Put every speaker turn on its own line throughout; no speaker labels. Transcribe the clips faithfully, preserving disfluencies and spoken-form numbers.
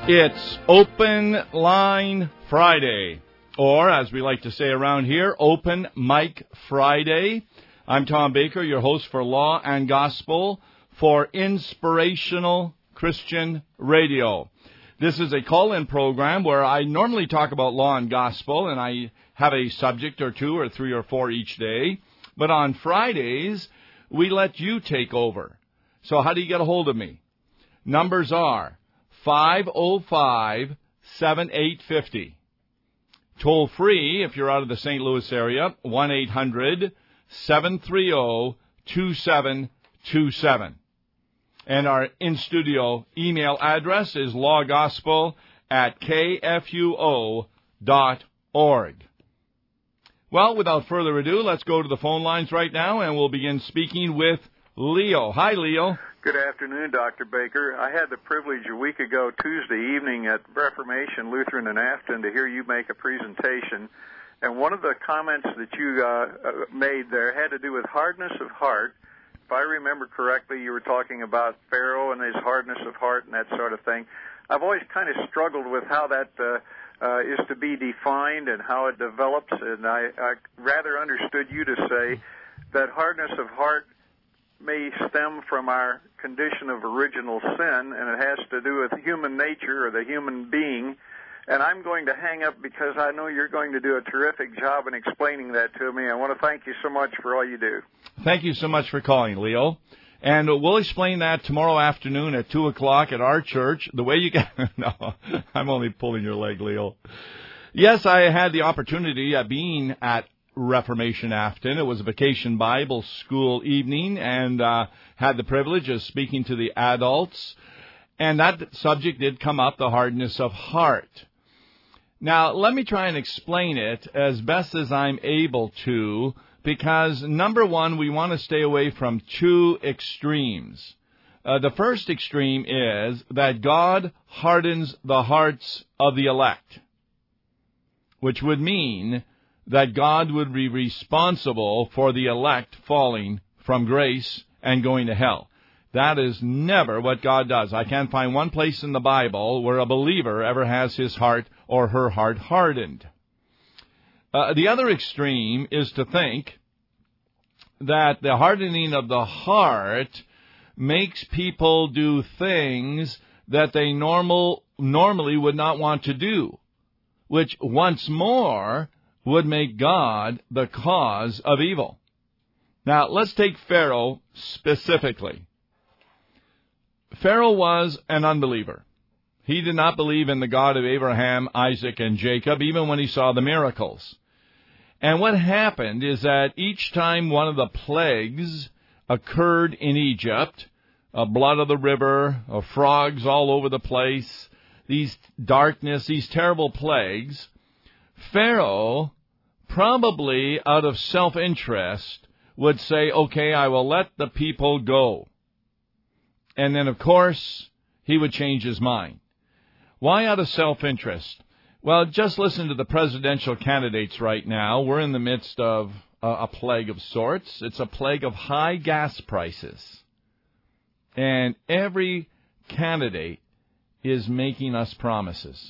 It's Open Line Friday, or as we like to say around here, Open Mic Friday. I'm Tom Baker, your host for Law and Gospel for Inspirational Christian Radio. This is a call-in program where I normally talk about law and gospel, and I have a subject or two or three or four each day. But on Fridays, we let you take over. So how do you get a hold of me? Numbers are five oh five, seven eight five oh. Toll free, if you're out of the Saint Louis area, one eight hundred, seven three zero, two seven two seven. And our in-studio email address is lawgospel at k f u o dot org. Well, without further ado, let's go to the phone lines right now, and we'll begin speaking with Leo. Hi, Leo.
Good afternoon, Doctor Baker. I had the privilege a week ago, Tuesday evening, at Reformation Lutheran in Afton to hear you make a presentation. And one of the comments that you uh, made there had to do with hardness of heart. If I remember correctly, you were talking about Pharaoh and his hardness of heart and that sort of thing. I've always kind of struggled with how that uh, uh, is to be defined and how it develops, and I, I rather understood you to say that hardness of heart may stem from our condition of original sin, and it has to do with human nature or the human being. And I'm going to hang up because I know you're going to do a terrific job in explaining that to me. I want to thank you so much for all you do.
Thank you so much for calling, Leo. And we'll explain that tomorrow afternoon at two o'clock at our church. The way you get... No, I'm only pulling your leg, Leo. Yes, I had the opportunity of being at Reformation Afton. It was a vacation Bible school evening, and uh, had the privilege of speaking to the adults. And that subject did come up, the hardness of heart. Now, let me try and explain it as best as I'm able to, because, number one, we want to stay away from two extremes. Uh, the first extreme is that God hardens the hearts of the elect, which would mean that God would be responsible for the elect falling from grace and going to hell. That is never what God does. I can't find one place in the Bible where a believer ever has his heart or her heart hardened. Uh, the other extreme is to think that the hardening of the heart makes people do things that they normal normally would not want to do, which once more would make God the cause of evil. Now, let's take Pharaoh specifically. Pharaoh was an unbeliever. He did not believe in the God of Abraham, Isaac, and Jacob, even when he saw the miracles. And what happened is that each time one of the plagues occurred in Egypt, uh, blood of the river, uh, frogs all over the place, these darkness, these terrible plagues, Pharaoh, probably out of self-interest, would say, okay, I will let the people go. And then, of course, he would change his mind. Why out of self-interest? Well, just listen to the presidential candidates right now. We're in the midst of a, a plague of sorts. It's a plague of high gas prices. And every candidate is making us promises.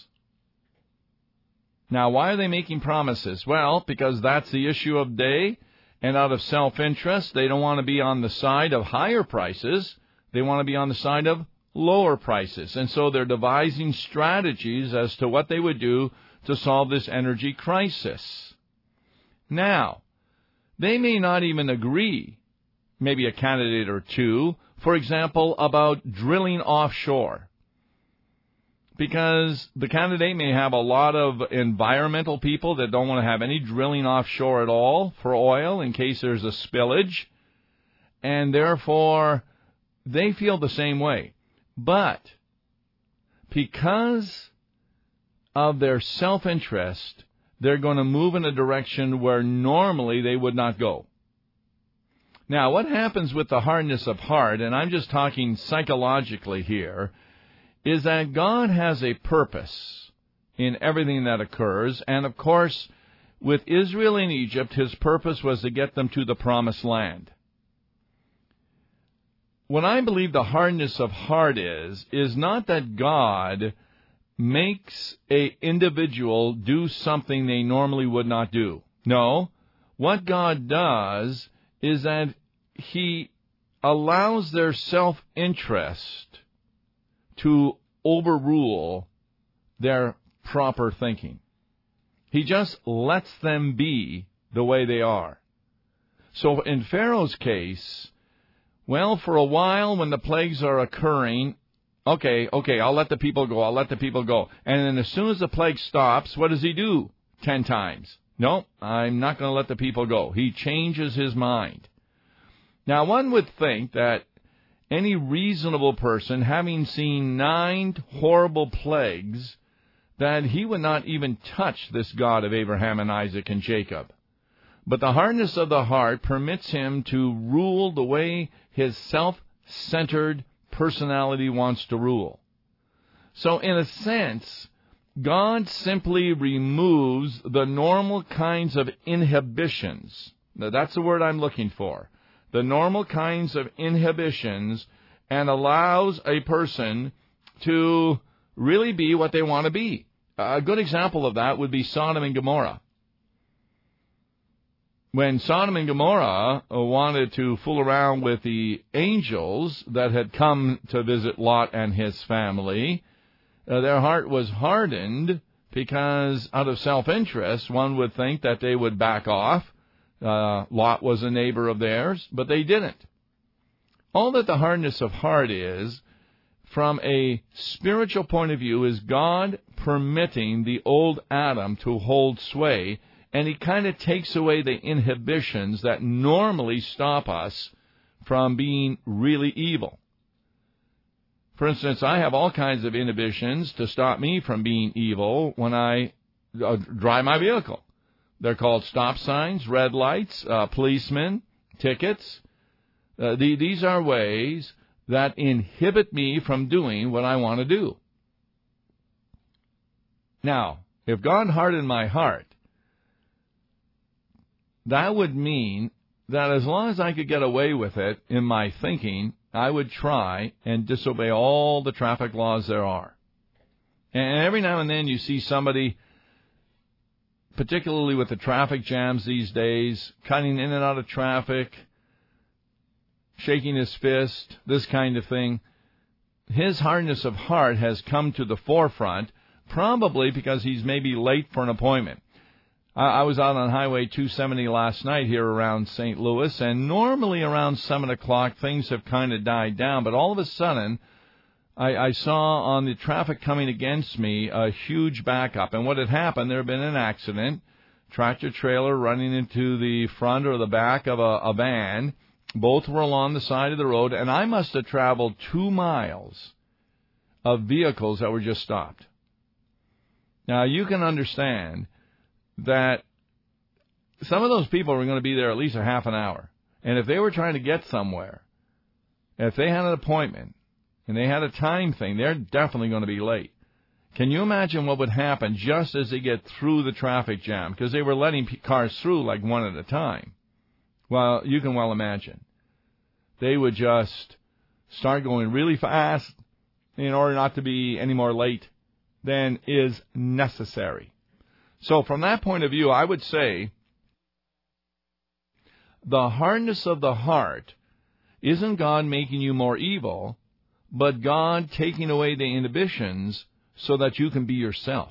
Now, why are they making promises? Well, because that's the issue of the day, and out of self-interest, they don't want to be on the side of higher prices. They want to be on the side of lower prices. And so they're devising strategies as to what they would do to solve this energy crisis. Now, they may not even agree, maybe a candidate or two, for example, about drilling offshore. Because the candidate may have a lot of environmental people that don't want to have any drilling offshore at all for oil in case there's a spillage. And therefore, they feel the same way. But because of their self-interest, they're going to move in a direction where normally they would not go. Now, what happens with the hardness of heart, and I'm just talking psychologically here, is that God has a purpose in everything that occurs. And, of course, with Israel in Egypt, his purpose was to get them to the promised land. What I believe the hardness of heart is, is not that God makes a individual do something they normally would not do. No, what God does is that he allows their self-interest to overrule their proper thinking. He just lets them be the way they are. So in Pharaoh's case, well, for a while when the plagues are occurring, okay, okay, I'll let the people go, I'll let the people go. And then as soon as the plague stops, what does he do? Ten times. No, I'm not going to let the people go. He changes his mind. Now, one would think that any reasonable person, having seen nine horrible plagues, that he would not even touch this God of Abraham and Isaac and Jacob. But the hardness of the heart permits him to rule the way his self-centered personality wants to rule. So in a sense, God simply removes the normal kinds of inhibitions. Now, that's the word I'm looking for. The normal kinds of inhibitions, and allows a person to really be what they want to be. A good example of that would be Sodom and Gomorrah. When Sodom and Gomorrah wanted to fool around with the angels that had come to visit Lot and his family, uh, their heart was hardened because out of self-interest, one would think that they would back off. Uh, Lot was a neighbor of theirs, but they didn't. All that the hardness of heart is, from a spiritual point of view, is God permitting the old Adam to hold sway, and he kind of takes away the inhibitions that normally stop us from being really evil. For instance, I have all kinds of inhibitions to stop me from being evil when I uh, drive my vehicle. They're called stop signs, red lights, uh, policemen, tickets. Uh, the, these are ways that inhibit me from doing what I want to do. Now, if God hardened my heart, that would mean that as long as I could get away with it in my thinking, I would try and disobey all the traffic laws there are. And every now and then you see somebody, particularly with the traffic jams these days, cutting in and out of traffic, shaking his fist, this kind of thing. His hardness of heart has come to the forefront, probably because he's maybe late for an appointment. I was out on Highway two seventy last night here around Saint Louis, and normally around seven o'clock things have kind of died down, but all of a sudden I, I saw on the traffic coming against me a huge backup. And what had happened, there had been an accident, tractor trailer running into the front or the back of a, a van. Both were along the side of the road, and I must have traveled two miles of vehicles that were just stopped. Now, you can understand that some of those people were going to be there at least a half an hour. And if they were trying to get somewhere, if they had an appointment, and they had a time thing, they're definitely going to be late. Can you imagine what would happen just as they get through the traffic jam? Because they were letting cars through like one at a time. Well, you can well imagine. They would just start going really fast in order not to be any more late than is necessary. So from that point of view, I would say the hardness of the heart isn't God making you more evil, but God taking away the inhibitions so that you can be yourself.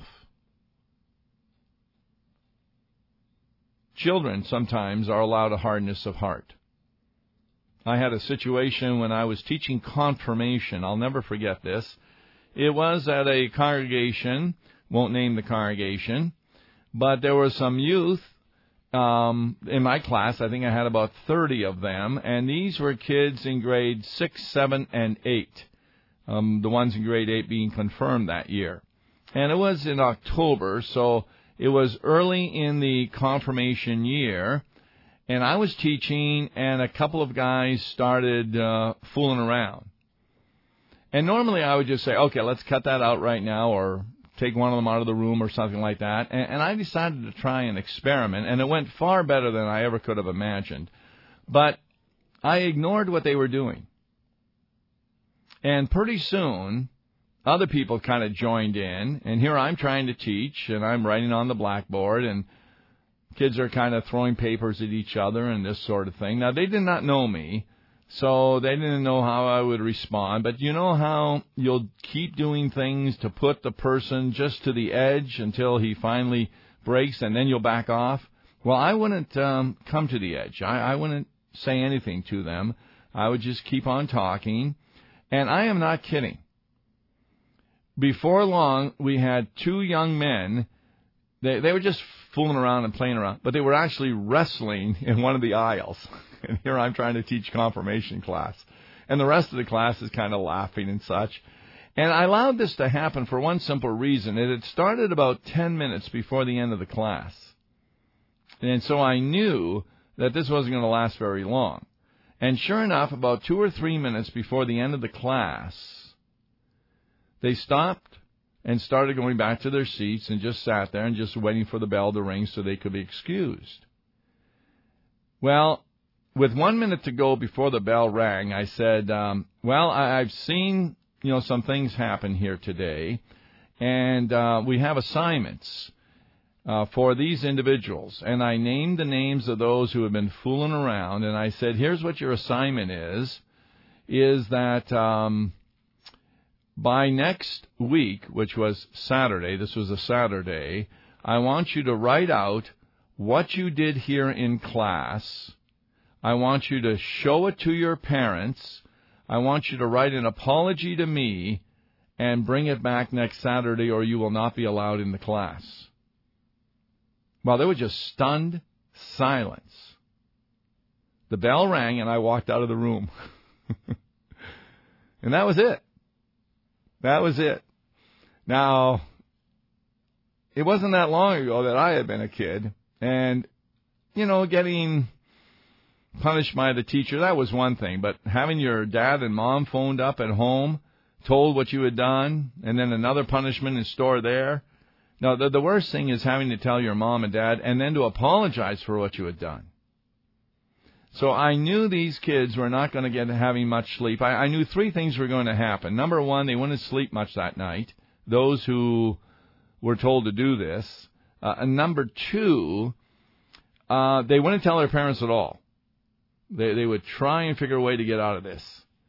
Children sometimes are allowed a hardness of heart. I had a situation when I was teaching confirmation. I'll never forget this. It was at a congregation, won't name the congregation, but there were some youth um, in my class. I think I had about thirty of them, and these were kids in grade six, seven, and eight. Um, the ones in grade eight being confirmed that year. And it was in October, so it was early in the confirmation year, and I was teaching, and a couple of guys started uh, fooling around. And normally I would just say, okay, let's cut that out right now, or take one of them out of the room or something like that. And, and I decided to try an experiment, and it went far better than I ever could have imagined. But I ignored what they were doing. And pretty soon, other people kind of joined in, and here I'm trying to teach, and I'm writing on the blackboard, and kids are kind of throwing papers at each other and this sort of thing. Now, they did not know me, so they didn't know how I would respond, but you know how you'll keep doing things to put the person just to the edge until he finally breaks, and then you'll back off? Well, I wouldn't um, come to the edge. I, I wouldn't say anything to them. I would just keep on talking, and I am not kidding. Before long, we had two young men. They, they were just fooling around and playing around, but they were actually wrestling in one of the aisles. And here I'm trying to teach confirmation class. And the rest of the class is kind of laughing and such. And I allowed this to happen for one simple reason. It had started about ten minutes before the end of the class. And so I knew that this wasn't going to last very long. And sure enough, about two or three minutes before the end of the class, they stopped and started going back to their seats and just sat there and just waiting for the bell to ring so they could be excused. Well, with one minute to go before the bell rang, I said, um, well, I, I've seen, you know, some things happen here today, and uh, we have assignments uh, for these individuals. And I named the names of those who have been fooling around, and I said, here's what your assignment is, is that um, by next week, which was Saturday, this was a Saturday, I want you to write out what you did here in class. I want you to show it to your parents. I want you to write an apology to me and bring it back next Saturday, or you will not be allowed in the class. Well, there was just stunned silence. The bell rang, and I walked out of the room. And that was it. That was it. Now, it wasn't that long ago that I had been a kid, and, you know, getting punished by the teacher, that was one thing, but having your dad and mom phoned up at home, told what you had done, and then another punishment in store there. No, the, the worst thing is having to tell your mom and dad and then to apologize for what you had done. So I knew these kids were not going to get having much sleep. I, I knew three things were going to happen. Number one, they wouldn't sleep much that night, those who were told to do this. Uh, and number two, uh, they wouldn't tell their parents at all. They, they would try and figure a way to get out of this.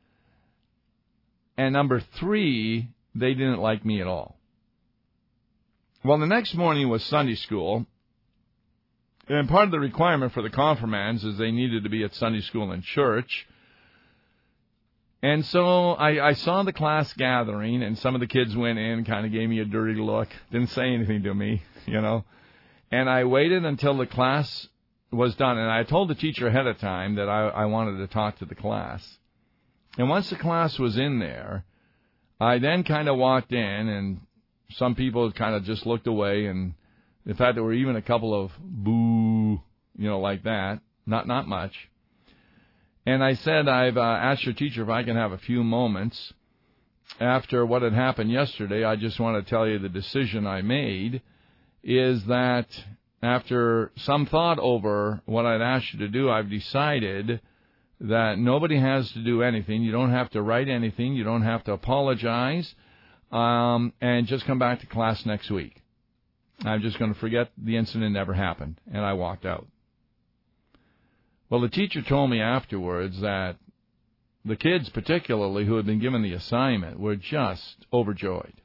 And number three, they didn't like me at all. Well, the next morning was Sunday school. And part of the requirement for the confirmands is they needed to be at Sunday school and church. And so I, I saw the class gathering, and some of the kids went in, kind of gave me a dirty look, didn't say anything to me, you know. And I waited until the class was done, and I told the teacher ahead of time that I, I wanted to talk to the class. And once the class was in there, I then kind of walked in, and some people kind of just looked away, and in fact, there were even a couple of boo, you know, like that, not not much. And I said, I've uh, asked your teacher if I can have a few moments. After what had happened yesterday, I just want to tell you the decision I made is that after some thought over what I'd asked you to do, I've decided that nobody has to do anything. You don't have to write anything. You don't have to apologize. Um, and just come back to class next week. I'm just going to forget the incident never happened. And I walked out. Well, the teacher told me afterwards that the kids, particularly, who had been given the assignment, were just overjoyed.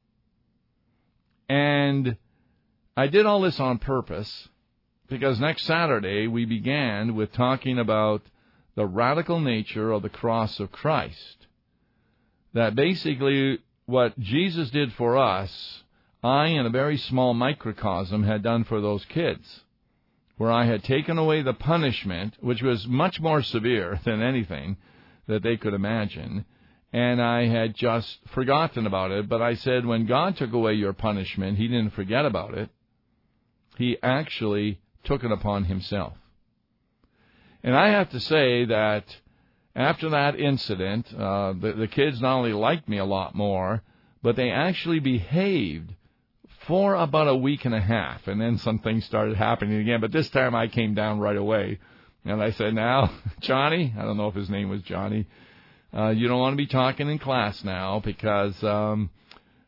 And I did all this on purpose because next Saturday we began with talking about the radical nature of the cross of Christ. That basically what Jesus did for us, I, in a very small microcosm, had done for those kids, where I had taken away the punishment, which was much more severe than anything that they could imagine, and I had just forgotten about it. But I said, when God took away your punishment, He didn't forget about it. He actually took it upon Himself. And I have to say that after that incident, uh, the, the kids not only liked me a lot more, but they actually behaved for about a week and a half. And then some things started happening again. But this time I came down right away. And I said, now, Johnny, I don't know if his name was Johnny, uh, you don't want to be talking in class now because um,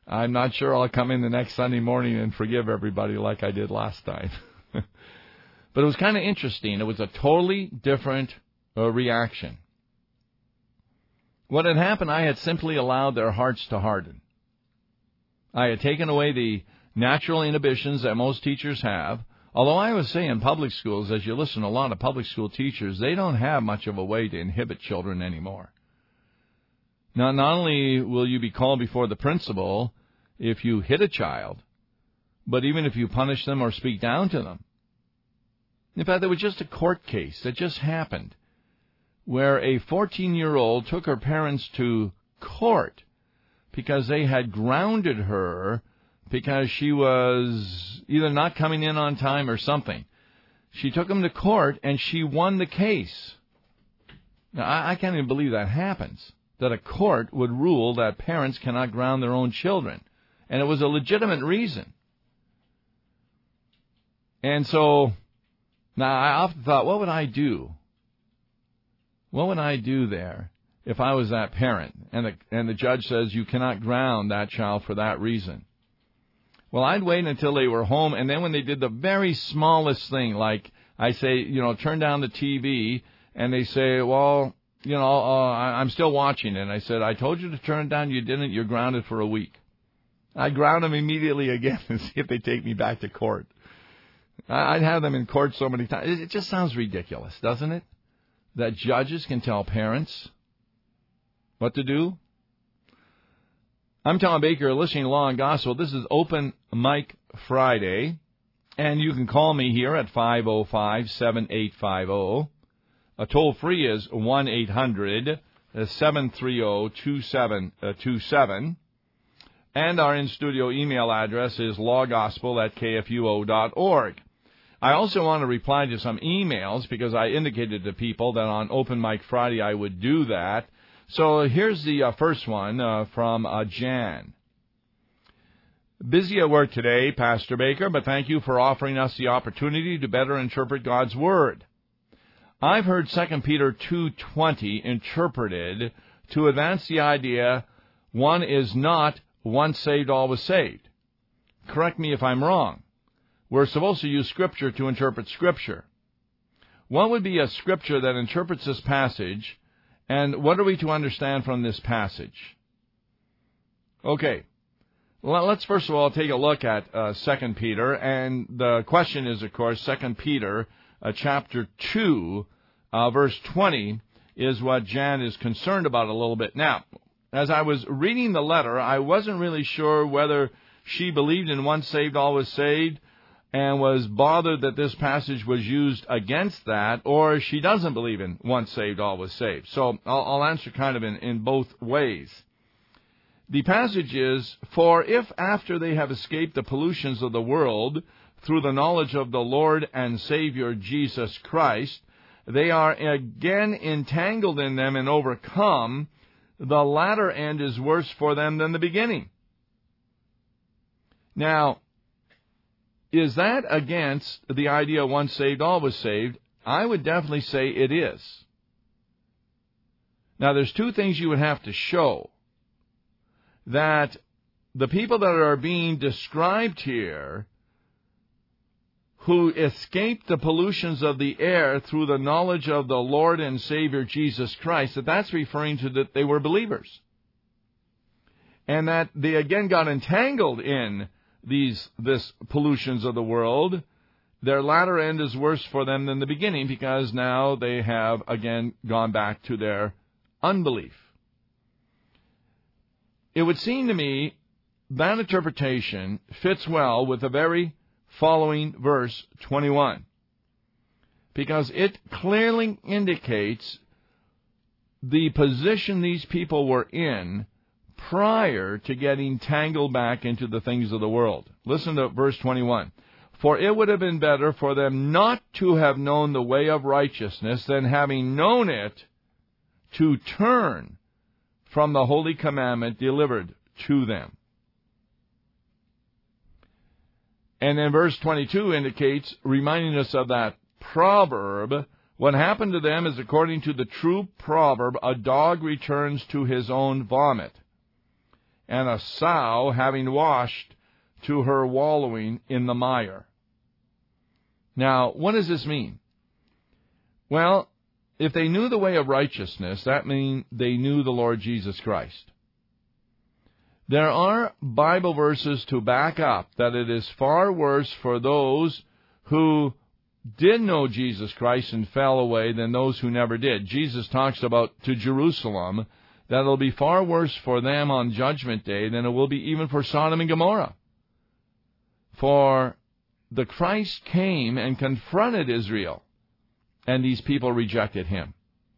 I'm not sure I'll come in the next Sunday morning and forgive everybody like I did last time. But it was kind of interesting. It was a totally different uh, reaction. What had happened, I had simply allowed their hearts to harden. I had taken away the natural inhibitions that most teachers have. Although I would say in public schools, as you listen to a lot of public school teachers, they don't have much of a way to inhibit children anymore. Now, not only will you be called before the principal if you hit a child, but even if you punish them or speak down to them. In fact, there was just a court case that just happened where a fourteen-year-old took her parents to court because they had grounded her because she was either not coming in on time or something. She took them to court, and she won the case. Now, I, I can't even believe that happens, that a court would rule that parents cannot ground their own children. And it was a legitimate reason. And so, now I often thought, what would I do? What would I do there if I was that parent and the, and the judge says you cannot ground that child for that reason? Well, I'd wait until they were home, and then when they did the very smallest thing, like I say, you know, turn down the T V, and they say, well, you know, uh, I'm still watching it. And I said, I told you to turn it down. You didn't. You're grounded for a week. I'd ground them immediately again and see if they take me back to court. I'd have them in court so many times. It just sounds ridiculous, doesn't it? That judges can tell parents what to do. I'm Tom Baker, listening to Law and Gospel. This is Open Mic Friday, and you can call me here at five oh five, seven eight five zero. A toll-free is one eight hundred, seven three zero, two seven two seven. And our in-studio email address is lawgospel at k f u o dot org. I also want to reply to some emails because I indicated to people that on Open Mic Friday I would do that. So here's the uh, first one uh, from uh, Jan. Busy at work today, Pastor Baker, but thank you for offering us the opportunity to better interpret God's Word. I've heard Second Peter two twenty interpreted to advance the idea one is not once saved, always saved. Correct me if I'm wrong. We're supposed to use Scripture to interpret Scripture. What would be a Scripture that interprets this passage, and what are we to understand from this passage? Okay, well, let's first of all take a look at uh, Second Peter, and the question is, of course, Second Peter uh, chapter two, uh, verse twenty, is what Jan is concerned about a little bit. Now, as I was reading the letter, I wasn't really sure whether she believed in once saved, always saved, and was bothered that this passage was used against that, or she doesn't believe in once saved, always saved. So I'll, I'll answer kind of in, in both ways. The passage is, for if after they have escaped the pollutions of the world through the knowledge of the Lord and Savior Jesus Christ, they are again entangled in them and overcome, the latter end is worse for them than the beginning. Now, is that against the idea once saved, always saved? I would definitely say it is. Now, there's two things you would have to show. That the people that are being described here, who escaped the pollutions of the air through the knowledge of the Lord and Savior Jesus Christ, that that's referring to that they were believers. And that they again got entangled in these this pollutions of the world. Their latter end is worse for them than the beginning, because now they have again gone back to their unbelief. It would seem to me that interpretation fits well with the very following verse twenty-one, because it clearly indicates the position these people were in prior to getting tangled back into the things of the world. Listen to verse twenty-one. For it would have been better for them not to have known the way of righteousness than having known it to turn from the holy commandment delivered to them. And then verse twenty-two indicates, reminding us of that proverb, what happened to them is according to the true proverb, a dog returns to his own vomit, and a sow having washed to her wallowing in the mire. Now, what does this mean? Well, if they knew the way of righteousness, that means they knew the Lord Jesus Christ. There are Bible verses to back up that it is far worse for those who did know Jesus Christ and fell away than those who never did. Jesus talks about to Jerusalem that it will be far worse for them on Judgment Day than it will be even for Sodom and Gomorrah. For the Christ came and confronted Israel, and these people rejected him.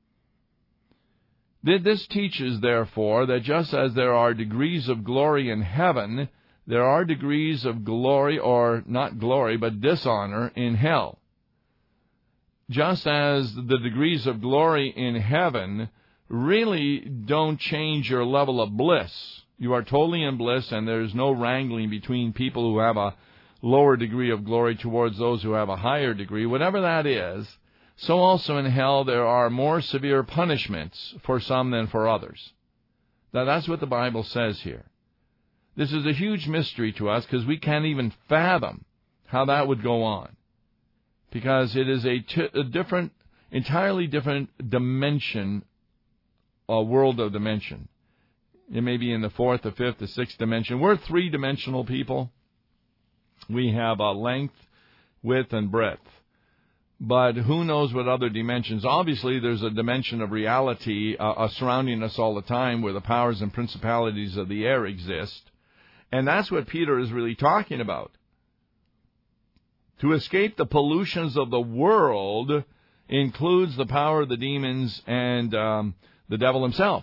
This teaches, therefore, that just as there are degrees of glory in heaven, there are degrees of glory, or not glory, but dishonor in hell. Just as the degrees of glory in heaven really don't change your level of bliss. You are totally in bliss, and there's no wrangling between people who have a lower degree of glory towards those who have a higher degree. Whatever that is, so also in hell there are more severe punishments for some than for others. Now that's what the Bible says here. This is a huge mystery to us because we can't even fathom how that would go on. Because it is a, t- a different, entirely different dimension, a world of dimension. It may be in the fourth, the fifth, the sixth dimension. We're three-dimensional people. We have a length, width, and breadth. But who knows what other dimensions? Obviously, there's a dimension of reality uh, uh, surrounding us all the time where the powers and principalities of the air exist. And that's what Peter is really talking about. To escape the pollutions of the world includes the power of the demons and um, the devil himself.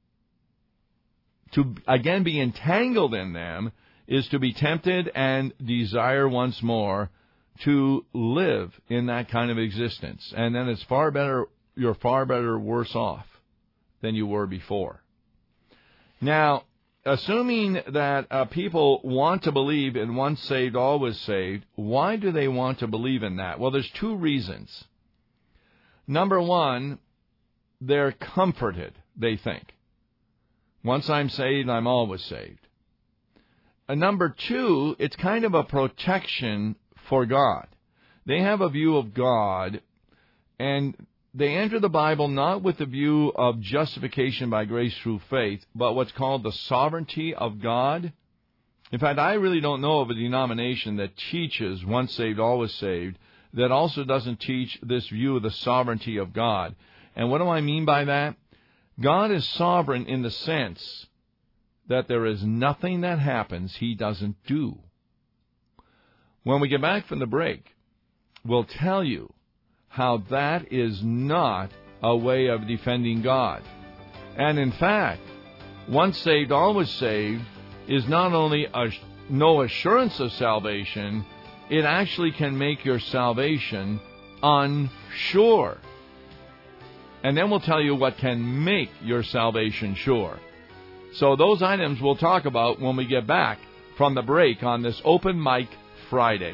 To, again, be entangled in them is to be tempted and desire once more to live in that kind of existence. And then it's far better, you're far better worse off than you were before. Now, assuming that uh, people want to believe in once saved, always saved, why do they want to believe in that? Well, there's two reasons. Number one, they're comforted, they think. Once I'm saved, I'm always saved. And number two, it's kind of a protection for God. They have a view of God, and they enter the Bible not with the view of justification by grace through faith, but what's called the sovereignty of God. In fact, I really don't know of a denomination that teaches once saved, always saved, that also doesn't teach this view of the sovereignty of God. And what do I mean by that? God is sovereign in the sense that there is nothing that happens He doesn't do. When we get back from the break, we'll tell you how that is not a way of defending God. And in fact, once saved, always saved is not only a, no assurance of salvation, it actually can make your salvation unsure. And then we'll tell you what can make your salvation sure. So those items we'll talk about when we get back from the break on this Open Mic Friday.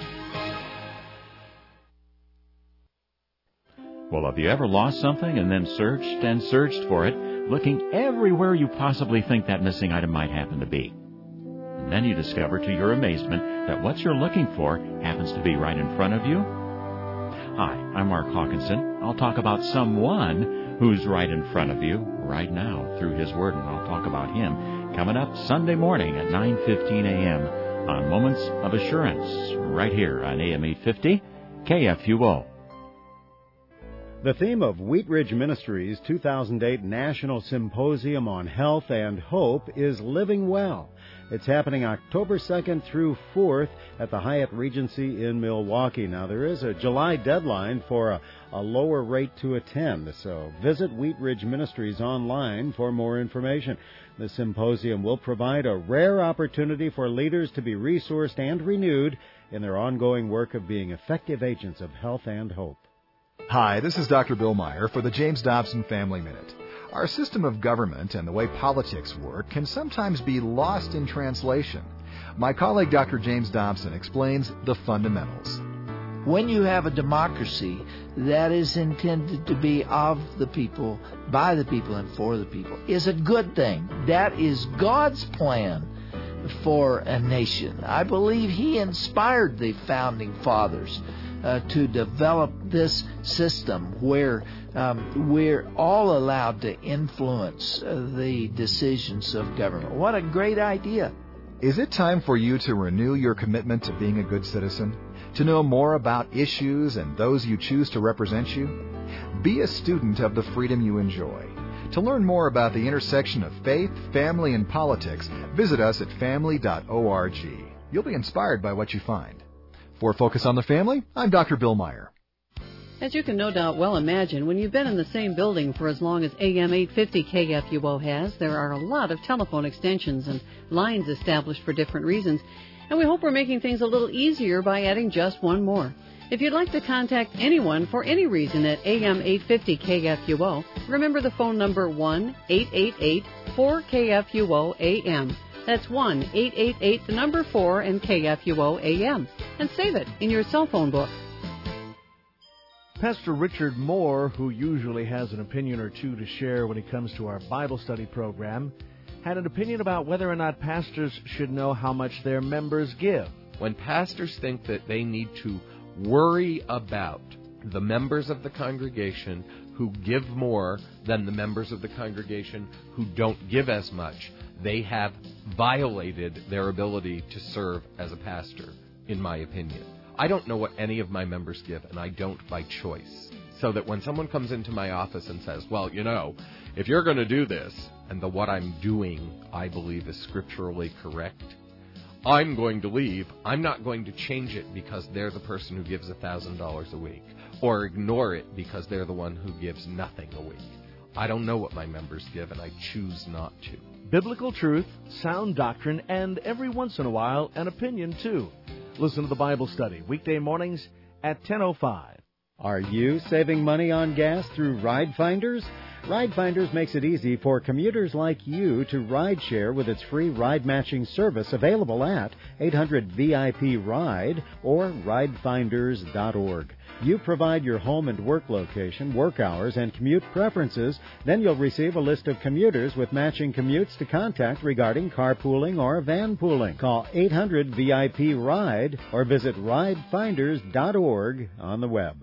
Well, have you ever lost something and then searched and searched for it, looking everywhere you possibly think that missing item might happen to be? And then you discover to your amazement that what you're looking for happens to be right in front of you? Hi, I'm Mark Hawkinson. I'll talk about someone who's right in front of you right now through His Word, and I'll talk about Him coming up Sunday morning at nine fifteen a.m. on Moments of Assurance, right here on A M eight fifty K F U O.
The theme of Wheat Ridge Ministries' two thousand eight National Symposium on Health and Hope is Living Well. It's happening October second through fourth at the Hyatt Regency in Milwaukee. Now, there is a July deadline for a, a lower rate to attend, so visit Wheat Ridge Ministries online for more information. The symposium will provide a rare opportunity for leaders to be resourced and renewed in their ongoing work of being effective agents of health and hope.
Hi, this is Doctor Bill Meyer for the James Dobson Family Minute. Our system of government and the way politics work can sometimes be lost in translation. My colleague Doctor James Dobson explains the fundamentals.
when you have a democracy that is intended to be of the people, by the people, and for the people, is a good thing. That is God's plan for a nation. I believe He inspired the founding fathers uh, to develop this system where um, we're all allowed to influence uh, the decisions of government. What a great idea.
Is it time for you to renew your commitment to being a good citizen? To know more about issues and those you choose to represent you? Be a student of the freedom you enjoy. To learn more about the intersection of faith, family, and politics, visit us at family dot org. You'll be inspired by what you find. For Focus on the Family, I'm Doctor Bill Meyer.
As you can no doubt well imagine, when you've been in the same building for as long as A M eight fifty K F U O has, there are a lot of telephone extensions and lines established for different reasons, and we hope we're making things a little easier by adding just one more. If you'd like to contact anyone for any reason at A M eight fifty K F U O, remember the phone number one eight eight eight four K F U O A M. That's one eight eight eight, the number four, and K F U O A M. And save it in your cell phone book.
Pastor Richard Moore, who usually has an opinion or two to share when it comes to our Bible study program, had an opinion about whether or not pastors should know how much their members give.
When pastors think that they need to worry about the members of the congregation who give more than the members of the congregation who don't give as much, they have violated their ability to serve as a pastor, in my opinion. I don't know what any of my members give, and I don't by choice. So that when someone comes into my office and says, well, you know, if you're going to do this, and the what I'm doing, I believe, is scripturally correct, I'm going to leave. I'm not going to change it because they're the person who gives one thousand dollars a week, or ignore it because they're the one who gives nothing a week. I don't know what my members give, and I choose not to.
Biblical truth, sound doctrine, and every once in a while, an opinion, too. Listen to the Bible study, weekday mornings at ten oh five.
Are you saving money on gas through Ride Finders? Ride Finders makes it easy for commuters like you to ride share with its free ride matching service available at eight hundred V I P ride or ride finders dot org. You provide your home and work location, work hours, and commute preferences. Then you'll receive a list of commuters with matching commutes to contact regarding carpooling or van pooling. Call eight hundred V I P ride or visit ride finders dot org on the web.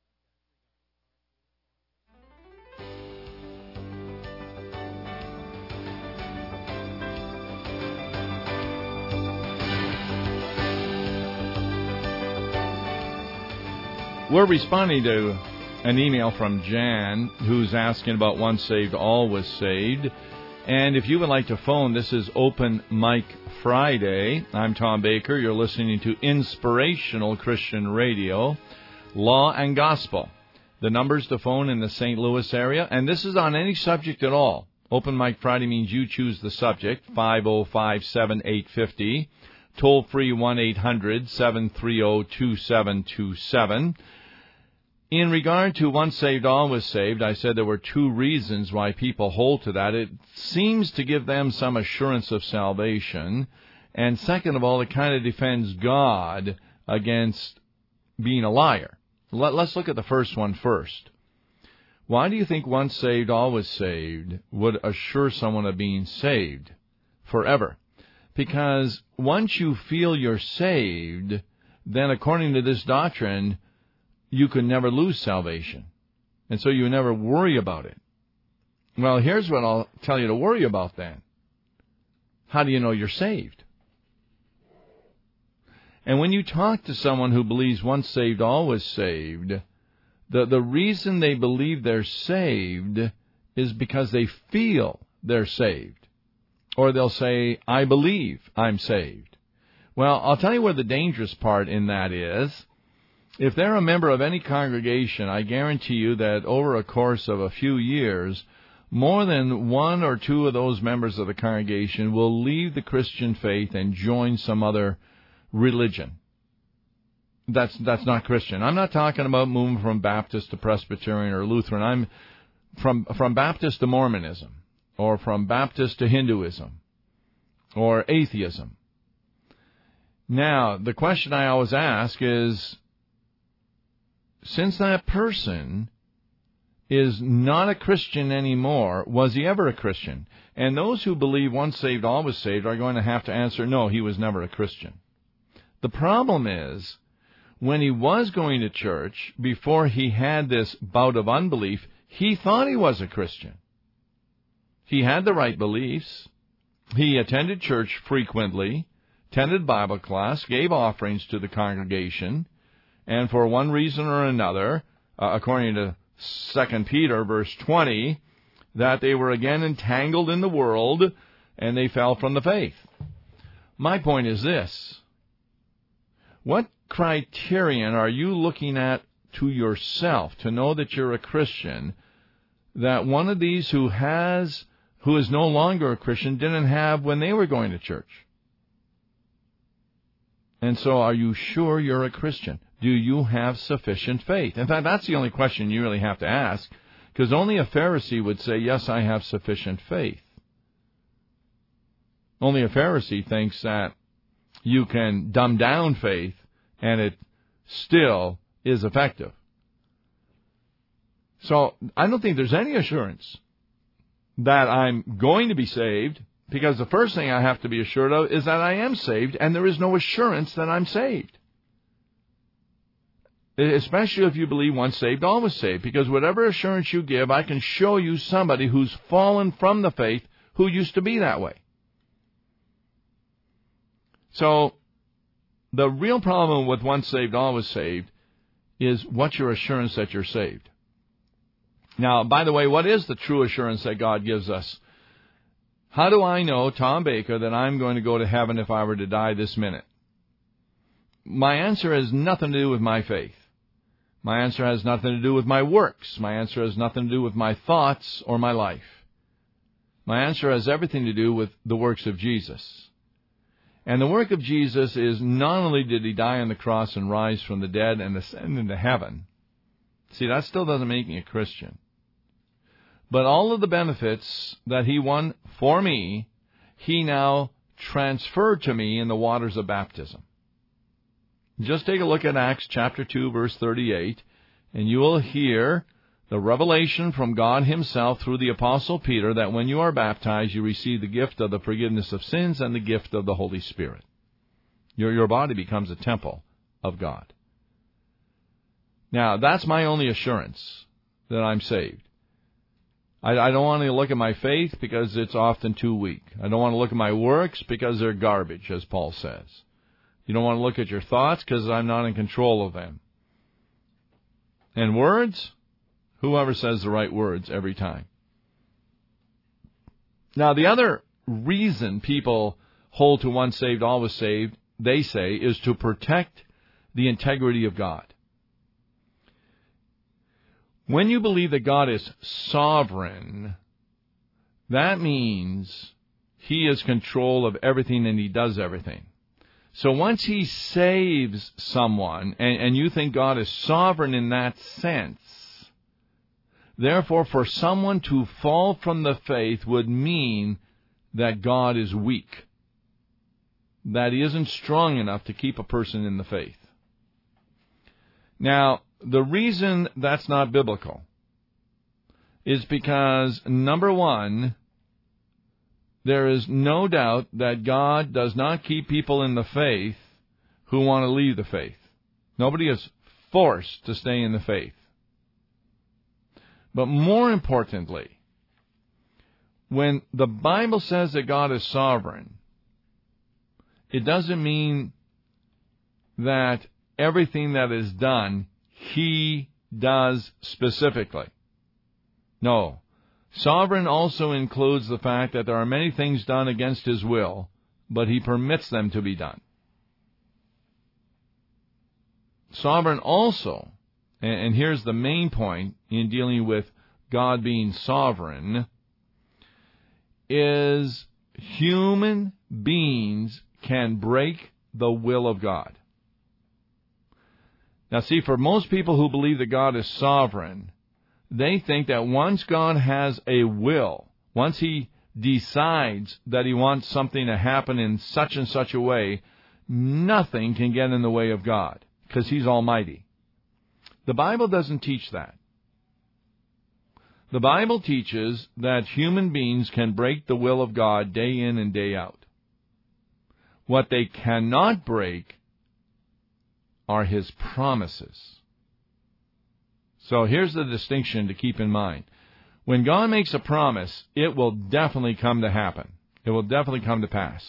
We're responding to an email from Jan, who's asking about once saved, always saved. And if you would like to phone, this is Open Mic Friday. I'm Tom Baker. You're listening to Inspirational Christian Radio, Law and Gospel. The numbers to phone in the Saint Louis area, and this is on any subject at all. Open Mic Friday means you choose the subject, five oh five, seven eight five oh. Toll free one eight hundred, seven three oh, two seven two seven. In regard to once saved, always saved, I said there were two reasons why people hold to that. It seems to give them some assurance of salvation. And second of all, it kind of defends God against being a liar. Let, let's look at the first one first. Why do you think once saved, always saved would assure someone of being saved forever? Because once you feel you're saved, then according to this doctrine, you can never lose salvation. And so you never worry about it. Well, here's what I'll tell you to worry about then. How do you know you're saved? And when you talk to someone who believes once saved, always saved, the, the reason they believe they're saved is because they feel they're saved. Or they'll say, I believe I'm saved. Well, I'll tell you where the dangerous part in that is. If they're a member of any congregation, I guarantee you that over a course of a few years, more than one or two of those members of the congregation will leave the Christian faith and join some other religion. That's that's not Christian. I'm not talking about moving from Baptist to Presbyterian or Lutheran. I'm from from Baptist to Mormonism, or from Baptist to Hinduism, or atheism. Now, the question I always ask is, since that person is not a Christian anymore, was he ever a Christian? And those who believe once saved, always saved are going to have to answer, no, he was never a Christian. The problem is, when he was going to church, before he had this bout of unbelief, he thought he was a Christian. He had the right beliefs. He attended church frequently, attended Bible class, gave offerings to the congregation, and for one reason or another, uh, according to Second Peter, verse twenty, that they were again entangled in the world, and they fell from the faith. My point is this. What criterion are you looking at to yourself to know that you're a Christian, that one of these who has, who is no longer a Christian, didn't have when they were going to church? And so are you sure you're a Christian? Do you have sufficient faith? In fact, that's the only question you really have to ask, because only a Pharisee would say, yes, I have sufficient faith. Only a Pharisee thinks that you can dumb down faith and it still is effective. So I don't think there's any assurance that I'm going to be saved, because the first thing I have to be assured of is that I am saved, and there is no assurance that I'm saved. Especially if you believe once saved, always saved, because whatever assurance you give, I can show you somebody who's fallen from the faith who used to be that way. So the real problem with once saved, always saved is what's your assurance that you're saved? Now, by the way, what is the true assurance that God gives us? How do I know, Tom Baker, that I'm going to go to heaven if I were to die this minute? My answer has nothing to do with my faith. My answer has nothing to do with my works. My answer has nothing to do with my thoughts or my life. My answer has everything to do with the works of Jesus. And the work of Jesus is, not only did he die on the cross and rise from the dead and ascend into heaven. See, that still doesn't make me a Christian. But all of the benefits that he won for me, he now transferred to me in the waters of baptism. Just take a look at Acts chapter two, verse thirty-eight, and you will hear the revelation from God himself through the Apostle Peter that when you are baptized, you receive the gift of the forgiveness of sins and the gift of the Holy Spirit. Your, your body becomes a temple of God. Now, that's my only assurance that I'm saved. I, I don't want to look at my faith because it's often too weak. I don't want to look at my works because they're garbage, as Paul says. You don't want to look at your thoughts because I'm not in control of them. And words? Whoever says the right words every time. Now, the other reason people hold to once saved, always saved, they say, is to protect the integrity of God. When you believe that God is sovereign, that means he has control of everything and he does everything. So once he saves someone, and, and you think God is sovereign in that sense, therefore for someone to fall from the faith would mean that God is weak, that he isn't strong enough to keep a person in the faith. Now, the reason that's not biblical is because, number one, there is no doubt that God does not keep people in the faith who want to leave the faith. Nobody is forced to stay in the faith. But more importantly, when the Bible says that God is sovereign, it doesn't mean that everything that is done he does specifically. No. Sovereign also includes the fact that there are many things done against his will, but he permits them to be done. Sovereign also, and here's the main point in dealing with God being sovereign, is human beings can break the will of God. Now, see, for most people who believe that God is sovereign, they think that once God has a will, once he decides that he wants something to happen in such and such a way, nothing can get in the way of God, because he's almighty. The Bible doesn't teach that. The Bible teaches that human beings can break the will of God day in and day out. What they cannot break are His promises. So here's the distinction to keep in mind. When God makes a promise, it will definitely come to happen. It will definitely come to pass.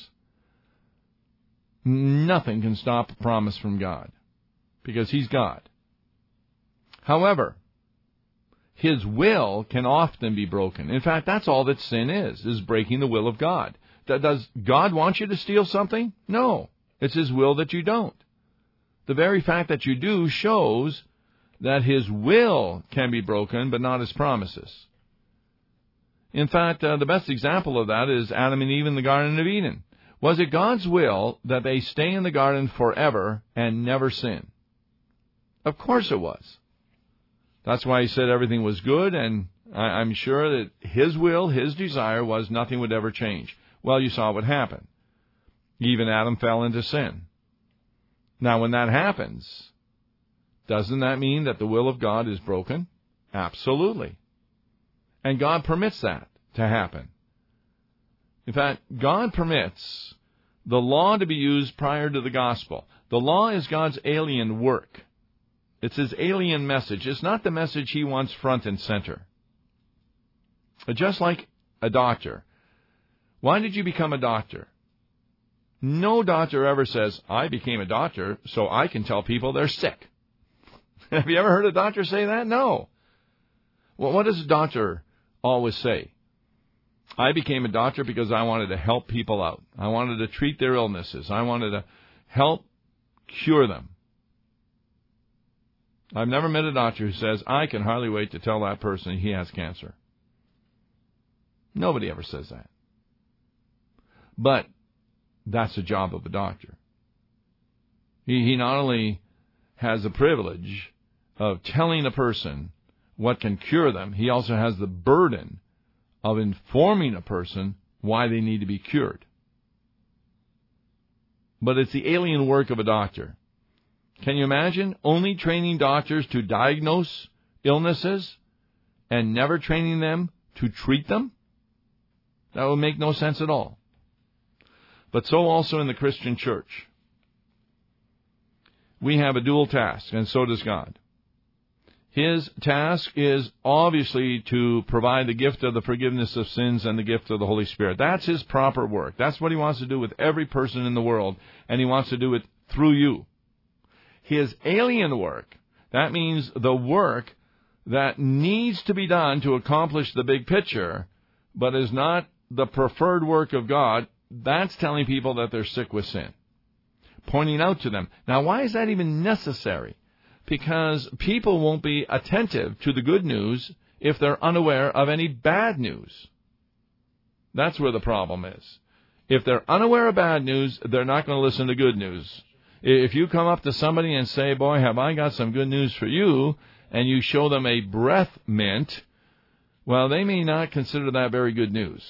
Nothing can stop a promise from God, because He's God. However, His will can often be broken. In fact, that's all that sin is, is breaking the will of God. Does God want you to steal something? No. It's His will that you don't. The very fact that you do shows that His will can be broken, but not His promises. In fact, uh, the best example of that is Adam and Eve in the Garden of Eden. Was it God's will that they stay in the garden forever and never sin? Of course it was. That's why He said everything was good, and I'm sure that His will, His desire was nothing would ever change. Well, you saw what happened. Even Adam fell into sin. Now, when that happens, doesn't that mean that the will of God is broken? Absolutely. And God permits that to happen. In fact, God permits the law to be used prior to the gospel. The law is God's alien work. It's His alien message. It's not the message He wants front and center. Just like a doctor. Why did you become a doctor? No doctor ever says, I became a doctor so I can tell people they're sick. Have you ever heard a doctor say that? No. Well, what does a doctor always say? I became a doctor because I wanted to help people out. I wanted to treat their illnesses. I wanted to help cure them. I've never met a doctor who says, I can hardly wait to tell that person he has cancer. Nobody ever says that. But that's the job of a doctor. He, he not only has the privilege of telling a person what can cure them, he also has the burden of informing a person why they need to be cured. But it's the alien work of a doctor. Can you imagine only training doctors to diagnose illnesses and never training them to treat them? That would make no sense at all. But so also in the Christian church. We have a dual task, and so does God. His task is obviously to provide the gift of the forgiveness of sins and the gift of the Holy Spirit. That's His proper work. That's what He wants to do with every person in the world, and He wants to do it through you. His alien work, that means the work that needs to be done to accomplish the big picture, but is not the preferred work of God, that's telling people that they're sick with sin. Pointing out to them. Now, why is that even necessary? Because people won't be attentive to the good news if they're unaware of any bad news. That's where the problem is. If they're unaware of bad news, they're not going to listen to good news. If you come up to somebody and say, boy, have I got some good news for you, and you show them a breath mint, well, they may not consider that very good news.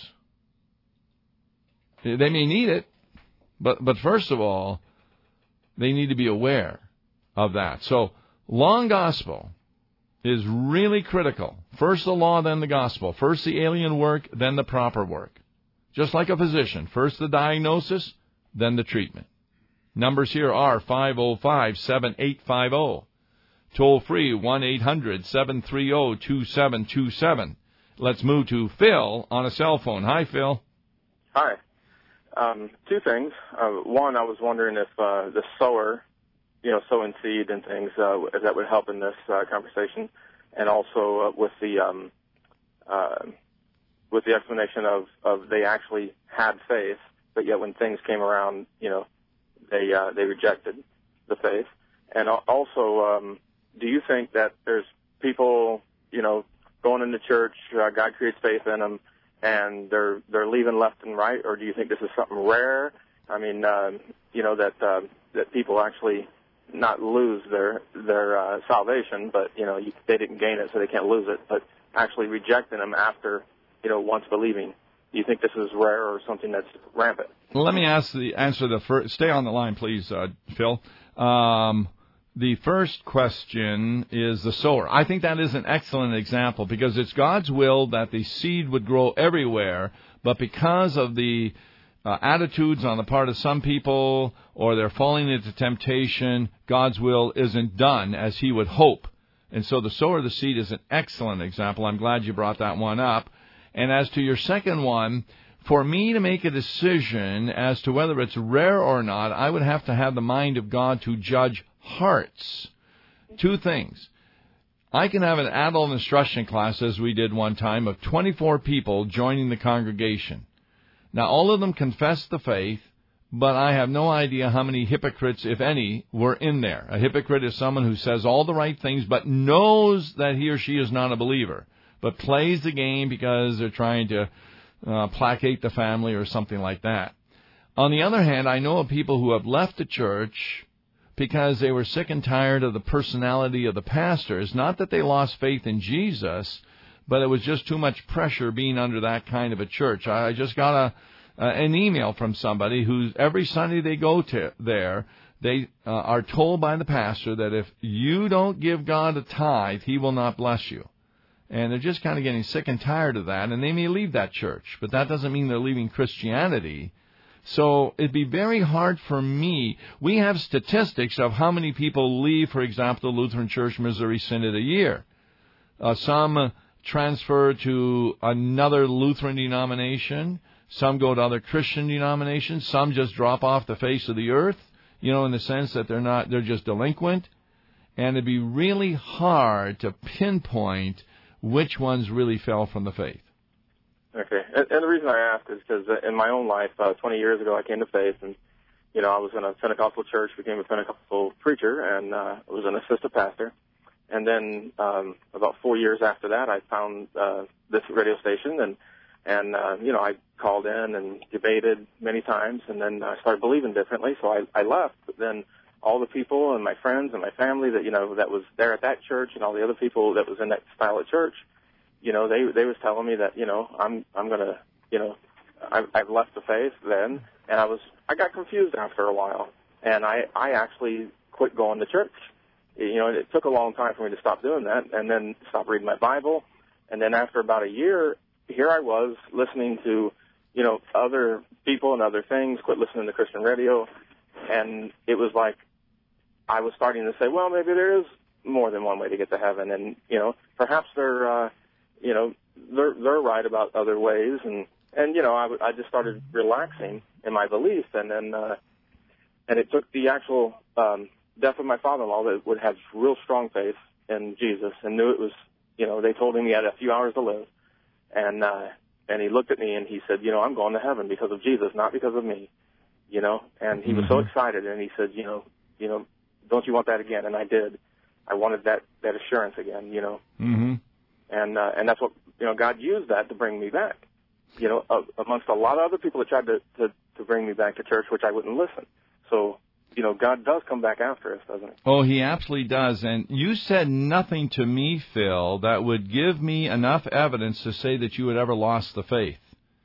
They may need it, but, but first of all, they need to be aware of that. So, law and gospel is really critical. First the law, then the gospel. First the alien work, then the proper work. Just like a physician. First the diagnosis, then the treatment. Numbers here are five oh five, seven eight five oh. Toll free, one eight hundred, seven three oh, two seven two seven. Let's move to Phil on a cell phone. Hi, Phil.
Hi. Um, two things. Uh, one, I was wondering if uh, the sower, you know, sowing seed and things, uh, if that would help in this uh, conversation, and also uh, with the um, uh, with the explanation of, of they actually had faith, but yet when things came around, you know, they uh, they rejected the faith. And also, um, do you think that there's people, you know, going into church, uh, God creates faith in them, and they're they're leaving left and right, or do you think this is something rare? I mean, uh, you know, that uh, that people actually not lose their their uh, salvation, but you know, you, they didn't gain it, so they can't lose it, but actually rejecting them after, you know, once believing. Do you think this is rare or something that's rampant?
Well, let me ask the answer the first. Stay on the line, please, uh, Phil. Um, The first question is the sower. I think that is an excellent example because it's God's will that the seed would grow everywhere, but because of the uh, attitudes on the part of some people or they're falling into temptation, God's will isn't done as he would hope. And so the sower of the seed is an excellent example. I'm glad you brought that one up. And as to your second one, for me to make a decision as to whether it's rare or not, I would have to have the mind of God to judge hearts. Two things. I can have an adult instruction class, as we did one time, of twenty-four people joining the congregation. Now, all of them confess the faith, but I have no idea how many hypocrites, if any, were in there. A hypocrite is someone who says all the right things, but knows that he or she is not a believer, but plays the game because they're trying to uh, placate the family or something like that. On the other hand, I know of people who have left the church because they were sick and tired of the personality of the pastors. Not that they lost faith in Jesus, but it was just too much pressure being under that kind of a church. I just got a uh, an email from somebody who every Sunday they go to there, they uh, are told by the pastor that if you don't give God a tithe, he will not bless you. And they're just kind of getting sick and tired of that, and they may leave that church. But that doesn't mean they're leaving Christianity. So it'd be very hard for me. We have statistics of how many people leave, for example, the Lutheran Church Missouri Synod a year. Uh, some transfer to another Lutheran denomination. Some go to other Christian denominations. Some just drop off the face of the earth, you know, in the sense that they're not, they're just delinquent. And it'd be really hard to pinpoint which ones really fell from the faith.
Okay, and, and the reason I ask is because in my own life, uh, twenty years ago, I came to faith, and you know, I was in a Pentecostal church, became a Pentecostal preacher, and uh, was an assistant pastor. And then um, about four years after that, I found uh, this radio station, and and uh, you know, I called in and debated many times, and then I started believing differently. So I, I left. But then all the people and my friends and my family that you know that was there at that church, and all the other people that was in that style of church, you know, they they was telling me that, you know, I'm I'm gonna, you know, I've, I've left the faith then, and I was I got confused after a while, and I I actually quit going to church. You know, it took a long time for me to stop doing that, and then stop reading my Bible, and then after about a year, here I was listening to, you know, other people and other things, quit listening to Christian radio, and it was like I was starting to say, well, maybe there is more than one way to get to heaven, and you know, perhaps there. Uh, You know, they're they're right about other ways, and and you know, I, I just started relaxing in my belief, and then uh, and it took the actual um, death of my father-in-law that would have real strong faith in Jesus, and knew it was, you know, they told him he had a few hours to live, and uh, and he looked at me and he said, you know, I'm going to heaven because of Jesus, not because of me, you know, and he was mm-hmm. so excited, and he said, you know, you know, don't you want that again? And I did. I wanted that that assurance again, you know.
Mm-hmm.
And uh, and that's what, you know, God used that to bring me back, you know, uh, amongst a lot of other people that tried to, to, to bring me back to church, which I wouldn't listen. So, you know, God does come back after us, doesn't he?
Oh, he absolutely does. And you said nothing to me, Phil, that would give me enough evidence to say that you had ever lost the faith.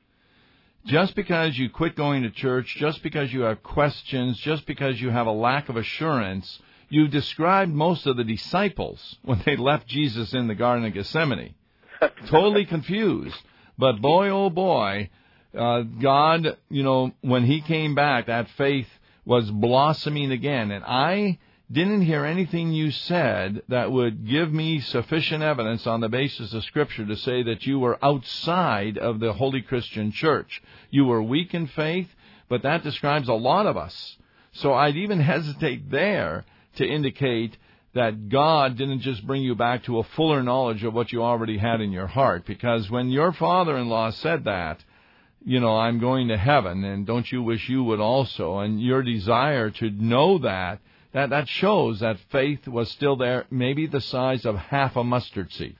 Just because you quit going to church, just because you have questions, just because you have a lack of assurance, you described most of the disciples when they left Jesus in the Garden of Gethsemane. Totally confused. But boy, oh boy, uh, God, you know, when he came back, that faith was blossoming again. And I didn't hear anything you said that would give me sufficient evidence on the basis of Scripture to say that you were outside of the Holy Christian Church. You were weak in faith, but that describes a lot of us. So I'd even hesitate there to indicate that God didn't just bring you back to a fuller knowledge of what you already had in your heart. Because when your father-in-law said that, you know, I'm going to heaven, and don't you wish you would also, and your desire to know that, that, that shows that faith was still there, maybe the size of half a mustard seed.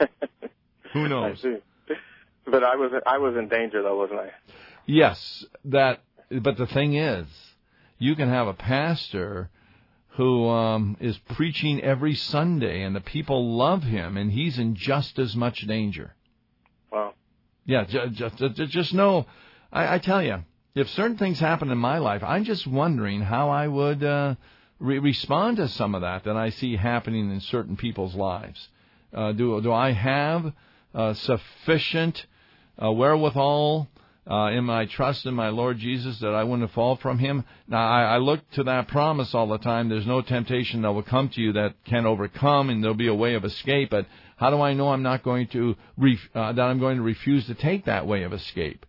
Who knows?
I see. But I was I was in danger, though, wasn't I?
Yes, that. But the thing is, you can have a pastor who um, is preaching every Sunday, and the people love him, and he's in just as much danger.
Wow.
Yeah, just, just, just know, I, I tell you, if certain things happen in my life, I'm just wondering how I would uh, re- respond to some of that that I see happening in certain people's lives? Uh, do do I have uh, sufficient uh, wherewithal uh, in my trust in my Lord Jesus that I wouldn't fall from Him? Now, I, I look to that promise all the time. There's no temptation that will come to you that can overcome, and there'll be a way of escape. But how do I know I'm not going to ref- uh, that I'm going to refuse to take that way of escape?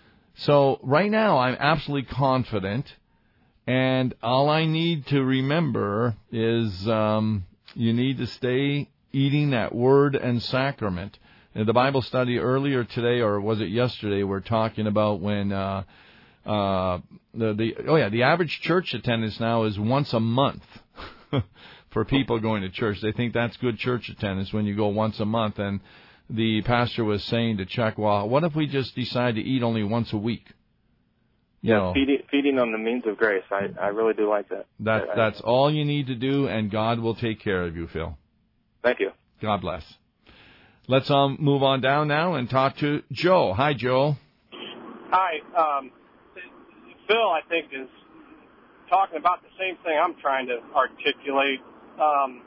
So right now, I'm absolutely confident, and all I need to remember is um, you need to stay eating that word and sacrament. In the Bible study earlier today, or was it yesterday, we're talking about when uh, uh, the, the oh yeah the average church attendance now is once a month for people going to church. They think that's good church attendance when you go once a month. And the pastor was saying to Chuck, well, what if we just decide to eat only once a week? You
yeah,
know,
feeding, feeding on the means of grace. I, I really do like that.
That
I,
that's all you need to do, and God will take care of you, Phil.
Thank you.
God bless. Let's um, move on down now and talk to Joe. Hi, Joe.
Hi. Um, Phil, I think, is talking about the same thing I'm trying to articulate. Um,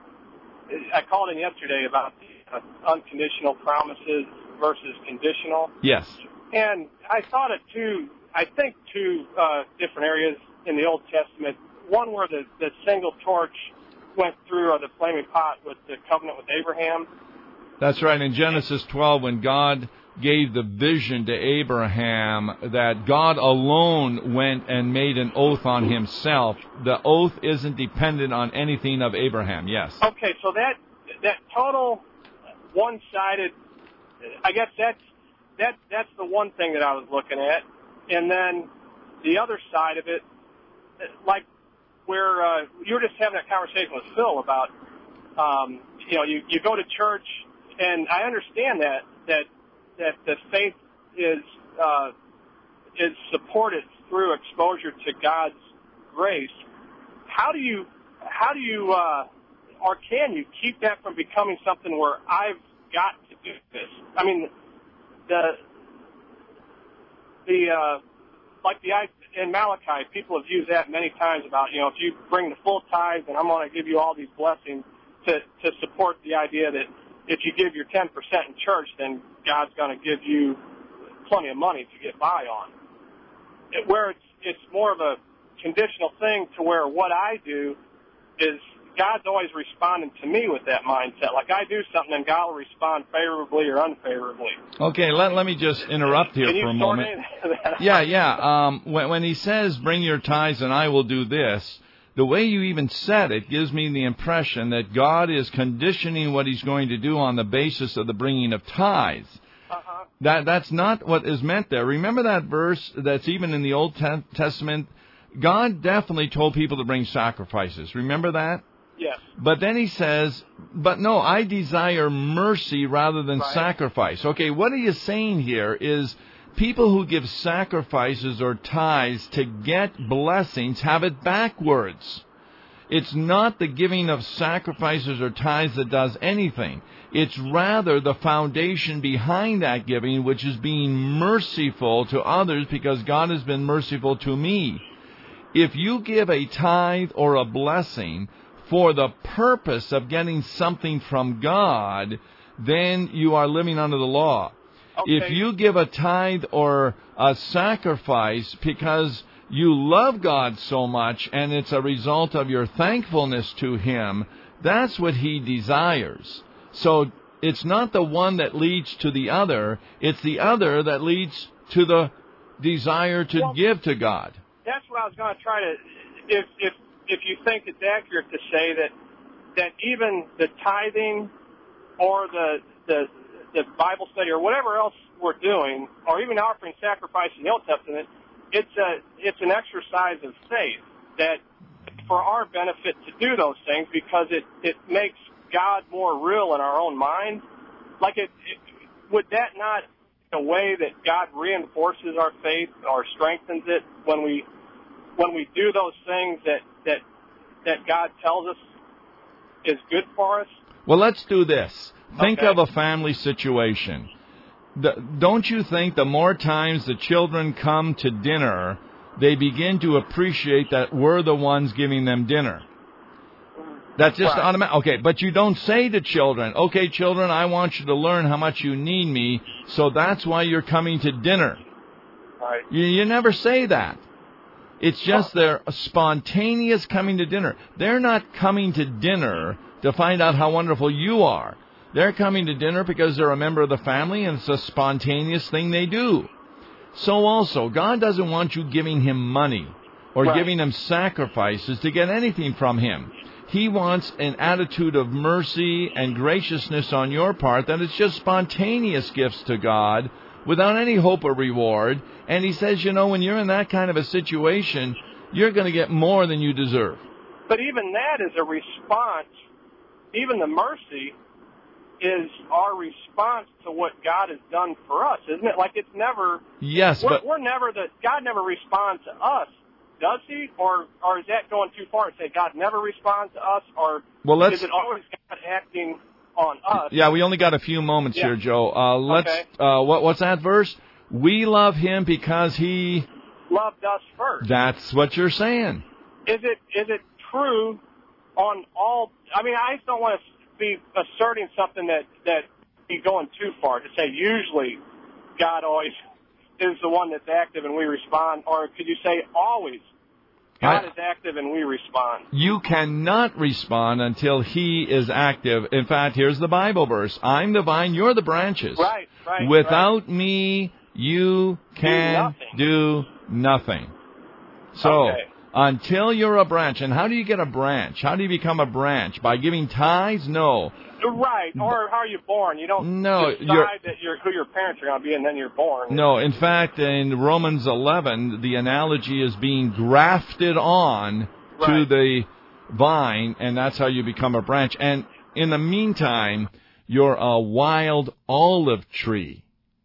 I called in yesterday about the uh, unconditional promises versus conditional.
Yes.
And I thought of two, I think two uh, different areas in the Old Testament. One where the, the single torch went through, or the flaming pot, with the covenant with Abraham.
That's right. In Genesis twelve, when God gave the vision to Abraham that God alone went and made an oath on himself, the oath isn't dependent on anything of Abraham. Yes.
Okay, so that that total one-sided, I guess that's that that's the one thing that I was looking at. And then the other side of it, like where uh, you were just having a conversation with Phil about, um, you know, you, you go to church, and I understand that that that the faith is uh, is supported through exposure to God's grace. How do you how do you uh, or can you keep that from becoming something where I've got to do this? I mean, the the uh, like the in Malachi, people have used that many times about, you know, if you bring the full tithe, then I'm going to give you all these blessings to to support the idea that if you give your ten percent in church, then God's going to give you plenty of money to get by on. It, where it's it's more of a conditional thing, to where what I do is God's always responding to me with that mindset. Like I do something, and God will respond favorably or unfavorably.
Okay, let let me just interrupt here
Can you
for a
sort
moment.
that
Yeah, yeah. Um, when, when he says, bring your tithes and I will do this, the way you even said it gives me the impression that God is conditioning what he's going to do on the basis of the bringing of tithes.
Uh-huh.
That That's not what is meant there. Remember that verse that's even in the Old Testament? God definitely told people to bring sacrifices. Remember that?
Yes.
But then he says, but no, I desire mercy rather than
right.
sacrifice. Okay, what are you saying here is people who give sacrifices or tithes to get blessings have it backwards. It's not the giving of sacrifices or tithes that does anything. It's rather the foundation behind that giving, which is being merciful to others because God has been merciful to me. If you give a tithe or a blessing for the purpose of getting something from God, then you are living under the law.
Okay.
If you give a tithe or a sacrifice because you love God so much and it's a result of your thankfulness to Him, that's what He desires. So it's not the one that leads to the other, it's the other that leads to the desire to
well,
give to God.
That's what I was going to try to, if if if you think it's accurate to say that that even the tithing or the the the Bible study or whatever else we're doing, or even offering sacrifice in the Old Testament, it's a it's an exercise of faith that for our benefit to do those things, because it it makes God more real in our own mind. Like it, it would that not in a way that God reinforces our faith or strengthens it when we when we do those things that that that God tells us is good for us?
Well, let's do this. Think
okay.
of a family situation. The, don't you think the more times the children come to dinner, they begin to appreciate that we're the ones giving them dinner? That's just
Right.
automatic. Okay, but you don't say to children, okay, children, I want you to learn how much you need me, so that's why you're coming to dinner.
Right.
You, you never say that. It's just their spontaneous coming to dinner. They're not coming to dinner to find out how wonderful you are. They're coming to dinner because they're a member of the family, and it's a spontaneous thing they do. So also, God doesn't want you giving Him money or
Right.
giving Him sacrifices to get anything from Him. He wants an attitude of mercy and graciousness on your part, that it's just spontaneous gifts to God without any hope or reward. And He says, you know, when you're in that kind of a situation, you're going to get more than you deserve.
But even that is a response. Even the mercy is our response to what God has done for us, isn't it? Like, it's never...
Yes,
we're,
but...
We're never the... God never responds to us, does He? Or or is that going too far to say God never responds to us? Or
Well, let's...
is it always God acting on us?
Yeah, we only got a few moments
Yeah.
here, Joe. Uh, let's...
Okay.
Uh, what, what's that verse? We love Him because He...
Loved us first.
That's what you're saying.
Is it is it true on all... I mean, I just don't want to be asserting something that that be going too far to say usually God always is the one that's active and we respond, or could you say always God
I-
is active and we respond?
You cannot respond until He is active. In fact, here's the Bible verse. I'm the vine, you're the branches.
Right, right.
Without me, you can
nothing.
do nothing. So,
Okay.
until you're a branch, and how do you get a branch? How do you become a branch? By giving tithes? No.
Right, or how are you born? You don't
No,
decide
you're-
that you're, who your parents are going to be and then you're born.
No, in fact, in Romans eleven, the analogy is being grafted on to
Right.
the vine, and that's how you become a branch. And in the meantime, you're a wild olive tree.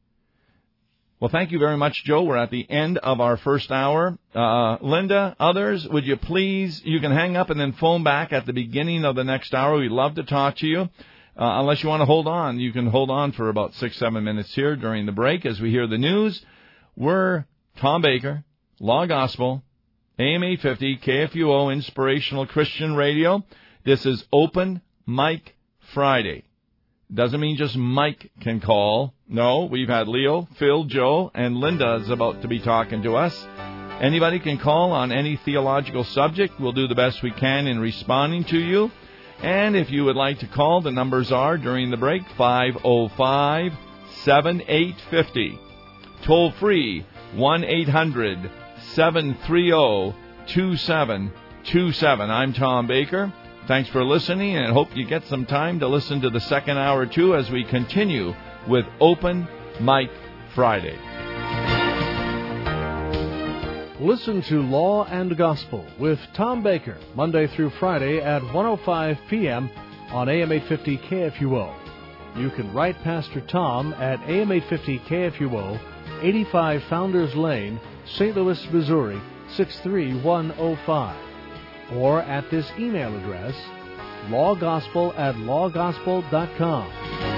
Well, thank you very much, Joe. We're at the end of our first hour. Uh, Linda, others, would you please, you can hang up and then phone back at the beginning of the next hour. We'd love to talk to you. Uh, unless you want to hold on, you can hold on for about six, seven minutes here during the break as we hear the news. We're Tom Baker, Law Gospel, A M eight fifty, K F U O, Inspirational Christian Radio. This is Open Mic Friday. Doesn't mean just Mike can call. No, we've had Leo, Phil, Joe, and Linda is about to be talking to us. Anybody can call on any theological subject. We'll do the best we can in responding to you. And if you would like to call, the numbers are, during the break, five oh five, seven eight five oh. Toll free, one eight hundred, seven three zero, two seven two seven. I'm Tom Baker. Thanks for listening, and I hope you get some time to listen to the second hour, too, as we continue with Open Mic Friday.
Listen to Law and Gospel with Tom Baker, Monday through Friday at one oh five p.m. on A M eight fifty K F U O. You can write Pastor Tom at A M eight fifty K F U O, eighty-five Founders Lane, Saint Louis, Missouri, six three one oh five. Or at this email address, lawgospel at lawgospel dot com.